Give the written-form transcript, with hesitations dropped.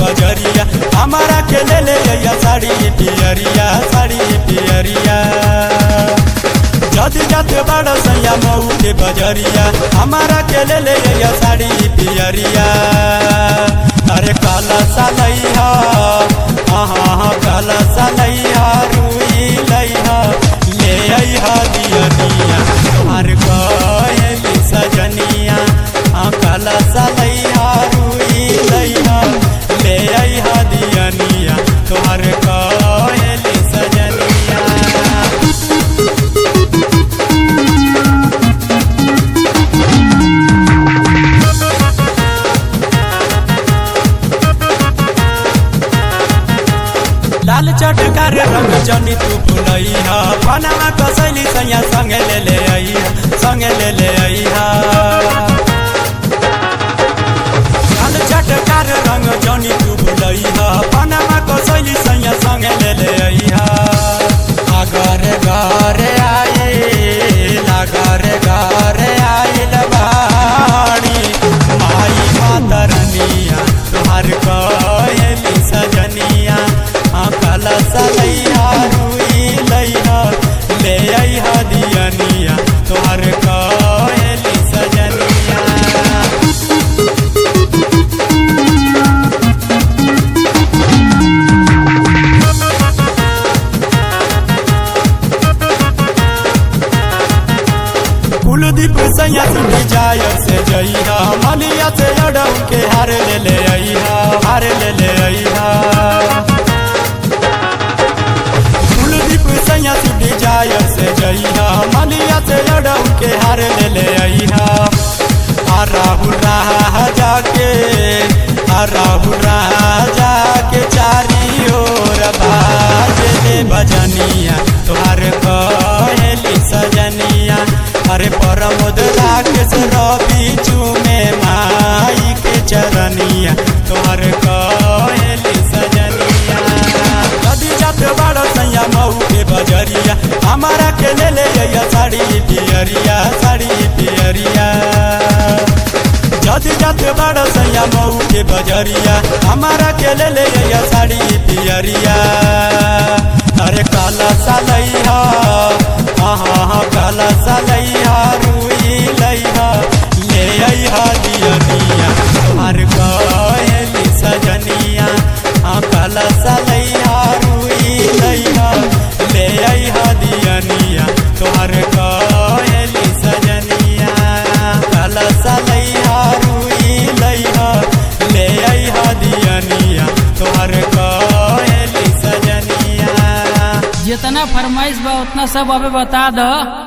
बजरिया हमारा के ले ले अइहा साड़ी पियरिया साड़ी पियरिया। जदी जाते बड़ा सैया मऊ के बजरिया हमारा के ले ले अइहा साड़ी पियरिया। अरे काला सालैहा हाँ काला सालैहा रुई लैहा ले अइहा दियनिया तोहार कहली सजनिया। हाँ काला सालैहा रुई लैहा ले अइहा दियनिया तोहार कहली सजनिया। लाल चटकार रंग जनी तू फुलैहा पनामा कसैली सैया संगे ले ले अइहा संगे ले ले अइहा। लाल चटकार रंग जनी तू फुलैहा पनामा कसैली सैया संगे ले ले अइहा। घरे घरे आइल घरे घरे आइल बाड़ी माई मातरनिया तोहार कहली सजनिया। काला सालैहा रुई लैहा ले अइहा दियनिया तोहार कहली सजनिया। कुलदीप सैया सुनी जायर से जइहा मलिया से अड़ऊ के हार ले ले अइहा हार ले ले अइहा। सैया सुनी जायर से जइहा मलिया से अड़ऊ के हार ले ले अइहा। राहुल राजा के राहुल राजा के चारी ओर बाज ले भजनिया तोहार कहली सजनिया। अरे प्रमोद राकेश रवि चूमे माई के चरनिया तोहार कहली सजनिया। नदी जात बड़ा सैया मऊ के बजरिया हमारा के ले ले अइहा साड़ी पियरिया साड़ी पियरिया। जदी जात बड़ा सैया मऊ के बजरिया हमारा के ले ले अइहा साड़ी पियरिया। अरे काला सालैहा हाँ काला सालैहा रुई लैहा ले अइहा दियनिया तोहार कहली सजनिया। हाँ काला सालैहा रुई लैहा ले अइहा दियनिया तोहार कहली सजनिया। काला सालैहा रुई लैहा ले अइहा दियनिया तोहार कहली सजनिया। जितना फरमाइश बा उतना सब अबे बता द।